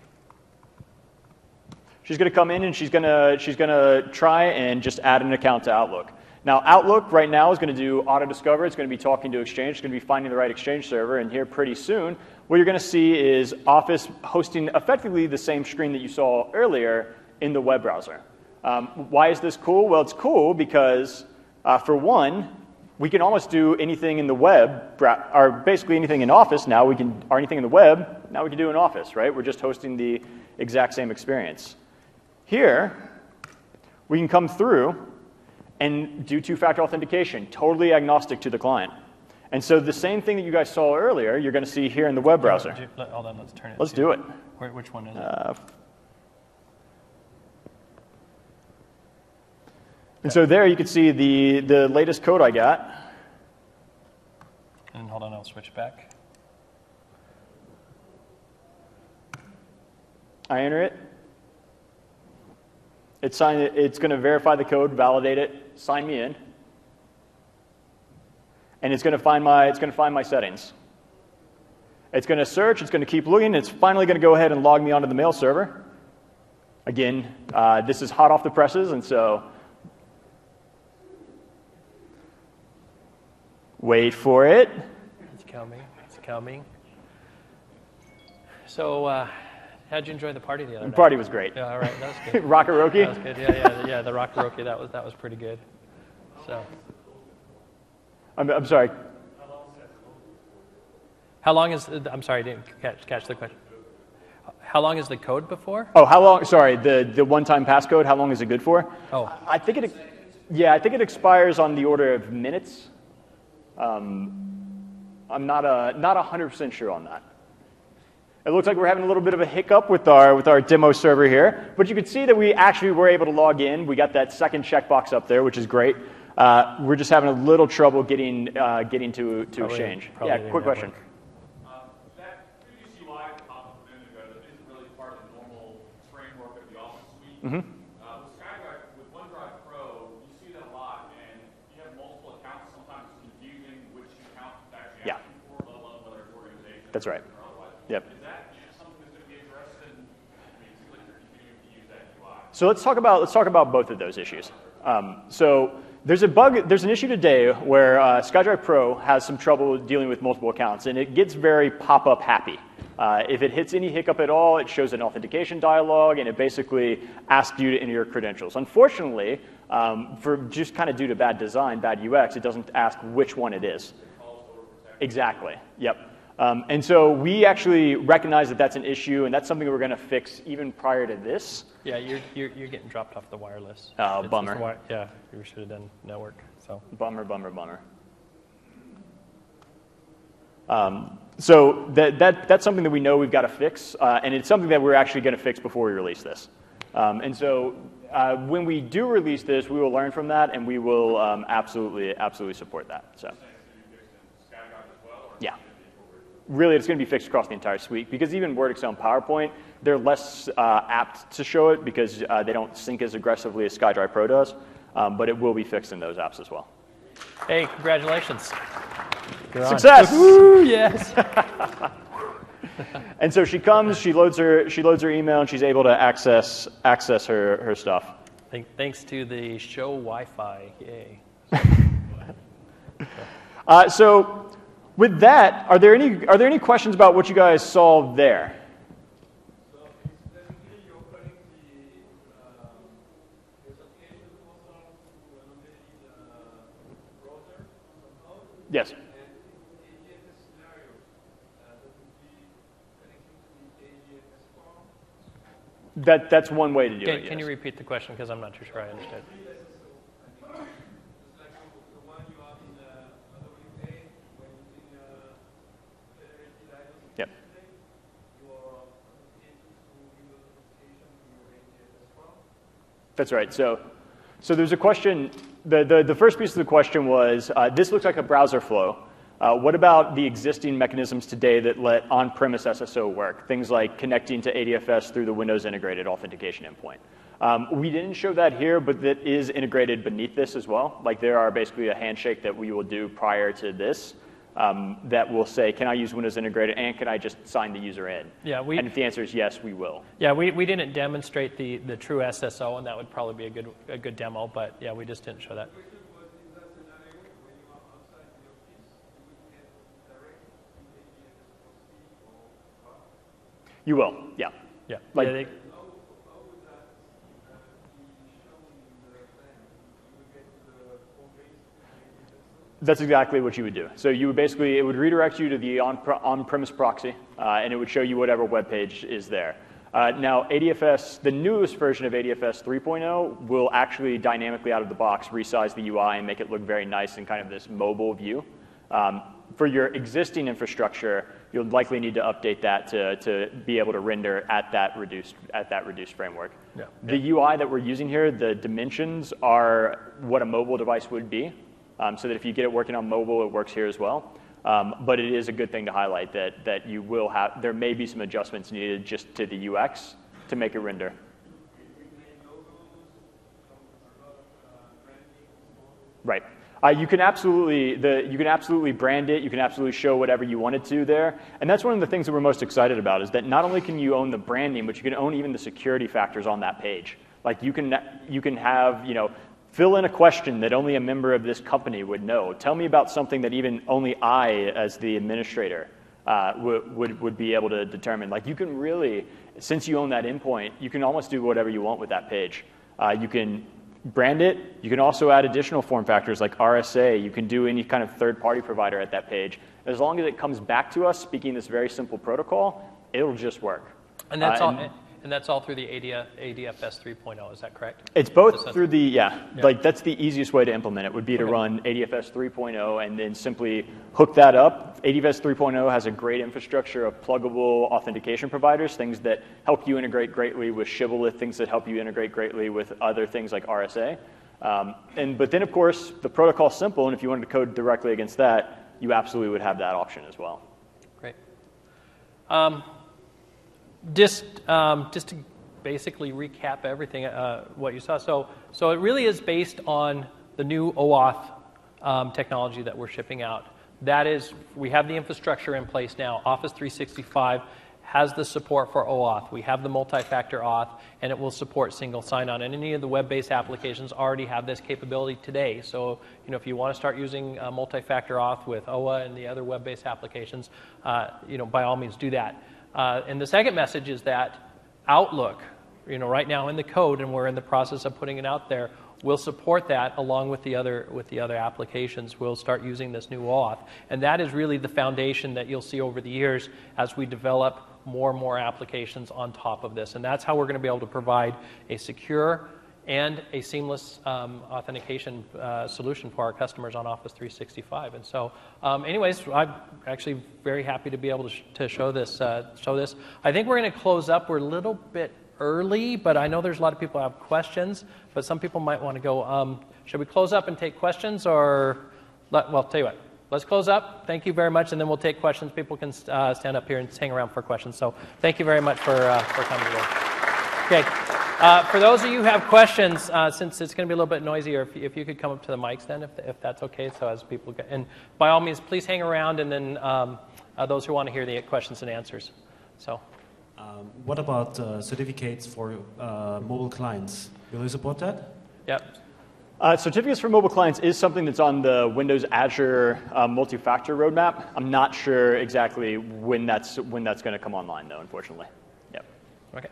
she's going to come in and she's going to she's going to try and just add an account to Outlook. Now, Outlook right now is going to do auto discover. It's going to be talking to Exchange. It's going to be finding the right Exchange server. And here pretty soon, what you're going to see is Office hosting effectively the same screen that you saw earlier in the web browser. Um, why is this cool? Well, it's cool because, uh, for one, we can almost do anything in the web, or basically anything in Office now, we can, or anything in the web, now we can do in Office, right? We're just hosting the exact same experience. Here, we can come through and do two-factor authentication, totally agnostic to the client. And so the same thing that you guys saw earlier, you're going to see here in the web browser. Hold on, let's turn it. Let's to, do it. Where, which one is it? Uh, and so there you can see the, the latest code I got. And hold on, I'll switch back. I enter it. It's, sign, it's going to verify the code, validate it, sign me in. And it's going to find my, it's going to find my settings. It's going to search, it's going to keep looking, and it's finally going to go ahead and log me onto the mail server. Again, uh, this is hot off the presses, and so wait for it. It's coming, it's coming. So, uh, how'd you enjoy the party the other The night? party was great. Yeah, all right, that was good. Rock-a-rokie? That was good, yeah, yeah, yeah, the Rock-a-rokie, that was, that was pretty good. So, I'm, I'm sorry. how long is, I'm sorry, I didn't catch, catch the question. How long is the code before? Oh, how long, sorry, the, the one-time passcode, how long is it good for? Oh. I think it, yeah, I think it expires on the order of minutes. Um, I'm not a, not one hundred percent sure on that. It looks like we're having a little bit of a hiccup with our, with our demo server here, but you can see that we actually were able to log in. We got that second checkbox up there, which is great. Uh, we're just having a little trouble getting, uh, getting to, to Probably- Exchange. probably Yeah, the quick network. question. Um, that previous U I that popped up a minute ago that isn't really part of the normal framework of the Office suite. Mm-hmm. Uh, with SkyDrive, with OneDrive Pro, you see that a lot, and you have multiple accounts. Sometimes it's confusing which account it's actually Yeah. asking for, let alone whether it's organization That's right. or otherwise. Yep. Is that something that's going to be addressed? In, I mean, it seems like you're continuing to use that U I. So let's talk about let's talk about both of those issues. Um, so there's a bug, there's an issue today where uh, SkyDrive Pro has some trouble dealing with multiple accounts, and it gets very pop-up happy. Uh, if it hits any hiccup at all, it shows an authentication dialog, and it basically asks you to enter your credentials. Unfortunately, um, for just kind of due to bad design, bad U X, it doesn't ask which one it is. Exactly. Yep. Um, and so we actually recognize that that's an issue, and that's something we're going to fix even prior to this. Yeah, you're, you're, you're getting dropped off the wireless. Oh, It's- it's bummer. the wi- yeah, you should have done network, so. Bummer, bummer, bummer. Um, so that, that, that's something that we know we've got to fix, uh, and it's something that we're actually going to fix before we release this. Um, and so uh, when we do release this, we will learn from that, and we will um, absolutely, absolutely support that. So, yeah. Really, it's going to be fixed across the entire suite, because even Word, Excel, and PowerPoint, they're less uh, apt to show it because uh, they don't sync as aggressively as SkyDrive Pro does, um, but it will be fixed in those apps as well. Hey, congratulations. You're on. Success! Woo, yes. And so she comes, she loads her, she loads her email, and she's able to access access her, her stuff. Thank- Thanks to the show Wi-Fi, yay. Uh, so with that, are there any are there any questions about what you guys saw there? So basically, you're putting the um, authentication also to an embedded uh, browser somehow. Yes. And in the A G F S scenario, uh, that would be connecting to the A G F S form. That that's one way to do Can, it. can you yes. repeat the question, because I'm not too sure I understood. Just like the one you have in uh, W A when using uh, federated identity. Yep. You are authenticated to Windows authentication to your A G F S form. That's right. So, so there's a question. The, the, the first piece of the question was, uh, this looks like a browser flow. Uh, what about the existing mechanisms today that let on-premise S S O work? Things like connecting to A D F S through the Windows integrated authentication endpoint. Um, we didn't show that here, but that is integrated beneath this as well. Like there are basically a handshake that we will do prior to this. um, that will say, can I use Windows Integrator and can I just sign the user in? Yeah, we, and if the answer is yes, we will. Yeah, we, we didn't demonstrate the, the true S S O, and that would probably be a good a good demo, but yeah, we just didn't show that. You will, yeah. Yeah. Like, yeah, they, That's exactly what you would do. So you would basically, it would redirect you to the on, on-premise proxy, uh, and it would show you whatever web page is there. Uh, now, A D F S, the newest version of A D F S three point oh will actually dynamically out of the box resize the U I and make it look very nice in kind of this mobile view. Um, for your existing infrastructure, you'll likely need to update that to, to be able to render at that reduced, at that reduced framework. Yeah. The U I that we're using here, the dimensions are what a mobile device would be. Um, so that if you get it working on mobile, it works here as well. Um, but it is a good thing to highlight that, that you will have, there may be some adjustments needed just to the U X to make it render. Right. Uh, you can absolutely the you can absolutely brand it. You can absolutely show whatever you wanted to there. And that's one of the things that we're most excited about is that not only can you own the branding, but you can own even the security factors on that page. Like you can you can have, you know, fill in a question that only a member of this company would know. Tell me about something that even only I, as the administrator, uh, would, would, would be able to determine. Like you can really, since you own that endpoint, you can almost do whatever you want with that page. Uh, you can brand it. You can also add additional form factors like R S A. You can do any kind of third-party provider at that page. As long as it comes back to us speaking this very simple protocol, it'll just work. And that's uh, all. and, And that's all through the A D F S three point oh, is that correct? It's both through the, yeah, yeah, like that's the easiest way to implement it would be to okay. run A D F S three point oh and then simply hook that up. A D F S three point oh has a great infrastructure of pluggable authentication providers, things that help you integrate greatly with Shibboleth, things that help you integrate greatly with other things like R S A. Um, and, but then, of course, the protocol's simple, and if you wanted to code directly against that, you absolutely would have that option as well. Great. Um, just, um, just to basically recap everything, uh, what you saw. So, so it really is based on the new OAuth um, technology that we're shipping out. That is, we have the infrastructure in place now. Office three sixty-five has the support for OAuth. We have the multi-factor auth, and it will support single sign-on. And any of the web-based applications already have this capability today. So, you know, if you want to start using uh, multi-factor auth with O A and the other web-based applications, uh, you know, by all means do that. Uh, and the second message is that Outlook, you know, right now in the code, and we're in the process of putting it out there, we'll support that along with the other with the other applications. We'll start using this new auth, and that is really the foundation that you'll see over the years as we develop more and more applications on top of this. And that's how we're going to be able to provide a secure and a seamless um, authentication uh, solution for our customers on Office three sixty-five. And so, um, anyways, I'm actually very happy to be able to, sh to show this. Uh, show this. I think we're going to close up. We're a little bit early, but I know there's a lot of people who have questions, but some people might want to go, um, should we close up and take questions, or, let, well, tell you what, let's close up. Thank you very much, and then we'll take questions. People can uh, stand up here and hang around for questions. So thank you very much for, uh, for coming today. Okay, uh, for those of you who have questions, uh, since it's going to be a little bit noisier, if, if you could come up to the mics then, if, if that's okay, so as people get, and by all means, please hang around, and then um, uh, those who want to hear the questions and answers. So. Um, what about uh, certificates for uh, mobile clients? Will you support that? Yep. Uh, certificates for mobile clients is something that's on the Windows Azure uh, multi-factor roadmap. I'm not sure exactly when that's when that's going to come online, though, unfortunately. Yep. Okay.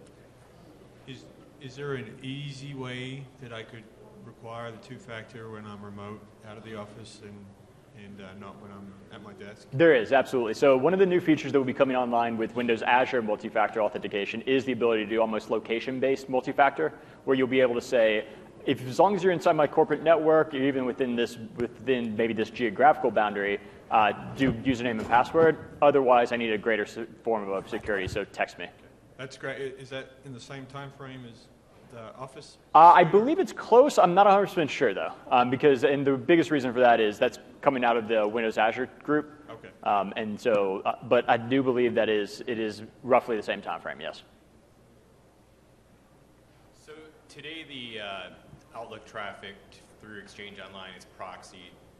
Is is there an easy way that I could require the two-factor when I'm remote out of the office and and uh, not when I'm at my desk? There is, absolutely. So one of the new features that will be coming online with Windows Azure multi-factor authentication is the ability to do almost location-based multi-factor, where you'll be able to say, if as long as you're inside my corporate network, or even within this, within maybe this geographical boundary, uh, do username and password. Otherwise, I need a greater form of security, so text me. That's great. Is that in the same time frame as the Office? Uh, I believe it's close. I'm not one hundred percent sure, though, um, because and the biggest reason for that is that's coming out of the Windows Azure group. Okay. Um, and so, uh, but I do believe that is it is roughly the same time frame. Yes. So today, the uh, Outlook traffic through Exchange Online is proxied through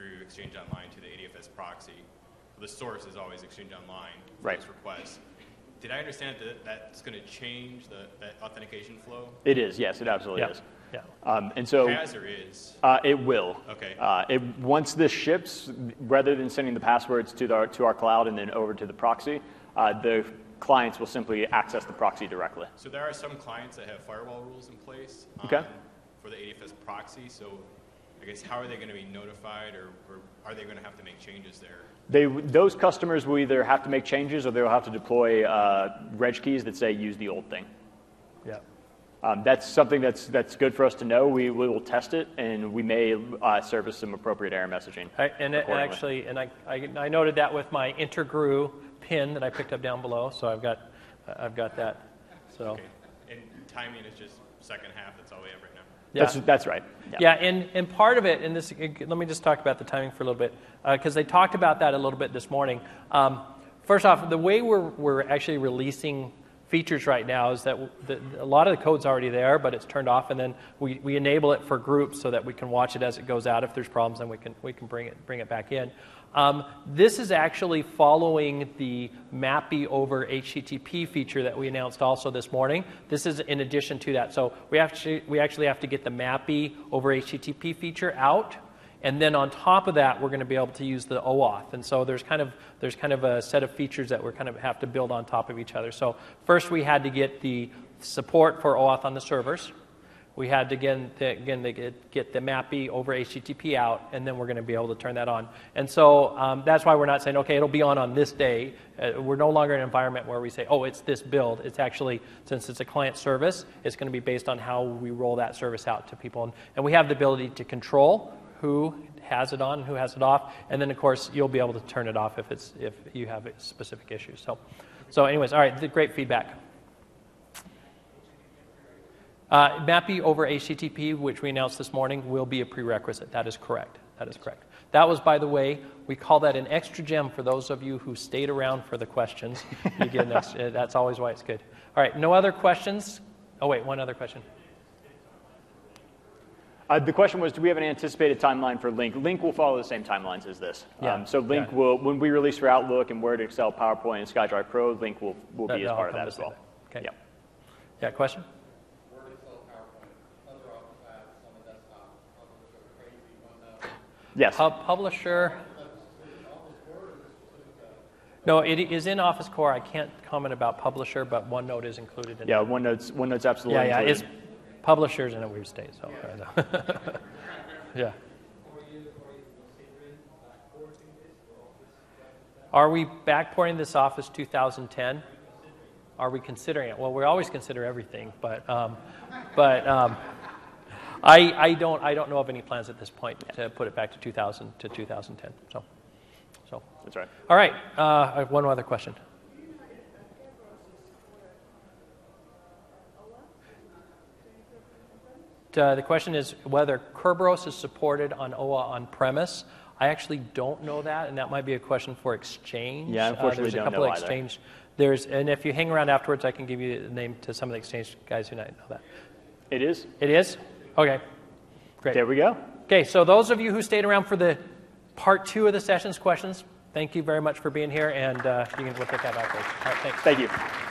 through Exchange Online to the A D F S proxy. The source is always Exchange Online for Right. those requests. Did I understand that that's going to change the that authentication flow? It is, yes, it absolutely Yeah. is. Yeah. Um, and so Has or is? uh, it will. Okay. Uh, it, once this ships, rather than sending the passwords to, the, to our cloud and then over to the proxy, uh, the clients will simply access the proxy directly. So there are some clients that have firewall rules in place um, Okay. for the A D F S proxy. So I guess how are they going to be notified, or, or are they going to have to make changes there? They, those customers will either have to make changes or they'll have to deploy uh, reg keys that say use the old thing. Yeah. Um, that's something that's, that's good for us to know. We, we will test it, and we may uh, service some appropriate error messaging. I, and, it, and accordingly. actually, and I, I, I noted that with my intergrew pin that I picked up down below, so I've got, I've got that. So. Okay. And timing is just second half. That's all we have right now. Yeah. That's, that's right. Yeah. Yeah, and, and part of it, and this, let me just talk about the timing for a little bit, because uh, they talked about that a little bit this morning. Um, first off, the way we're, we're actually releasing features right now is that the, a lot of the code's already there, but it's turned off, and then we, we enable it for groups so that we can watch it as it goes out. If there's problems, then we can we can bring it bring it back in. Um, this is actually following the MAPI over H T T P feature that we announced also this morning. This is in addition to that. So we actually we actually have to get the MAPI over H T T P feature out. And then on top of that, we're going to be able to use the OAuth. And so there's kind of there's kind of a set of features that we're kind of have to build on top of each other. So first we had to get the support for OAuth on the servers. We had to again to, again to get, get the MAPI over H T T P out, and then we're going to be able to turn that on. And so um, that's why we're not saying, okay, it'll be on on this day. Uh, we're no longer in an environment where we say, oh, it's this build. It's actually, since it's a client service, it's going to be based on how we roll that service out to people. And, and we have the ability to control who has it on and who has it off, and then of course you'll be able to turn it off if it's if you have specific issues. So, so anyways, all right, great feedback. Uh, MAPI over H T T P, which we announced this morning, will be a prerequisite. That is correct. That is correct. That was, by the way, we call that an extra gem for those of you who stayed around for the questions. You get an extra, that's always why it's good. All right, no other questions? Oh wait, one other question. Uh, the question was, do we have an anticipated timeline for Link? Link will follow the same timelines as this. Yeah. Um, so Link Yeah. will, when we release for Outlook and Word, Excel, PowerPoint, and SkyDrive Pro, Link will, will be That- as that'll part of come that to as say well. that. Okay. Yep. Yeah, question? Word, Excel, PowerPoint, other Office apps on the desktop, Publisher, Crazy, OneNote. Yes. Pub- Publisher. No, it is in Office Core. I can't comment about Publisher, but OneNote is included in Yeah, it. OneNote's, OneNote's absolutely Yeah, yeah, included. it's Publisher's in a weird state, so. Yeah. Are we backporting this Office two thousand ten? Are we considering it? Well, we always consider everything, but um, but um, I I don't I don't know of any plans at this point to put it back to two thousand to two thousand ten. So so That's right. all right. Uh, I have one other question. Uh, the question is whether Kerberos is supported on O A on-premise. I actually don't know that, and that might be a question for Exchange. Yeah, unfortunately uh, there's a don't couple know of either. Exchange. There's, and if you hang around afterwards, I can give you the name to some of the Exchange guys who might know that. It is? It is? Okay, great. There we go. Okay, so those of you who stayed around for the part two of the session's questions, thank you very much for being here, and uh, you can, we'll take that back later. All right, thanks. Thank you.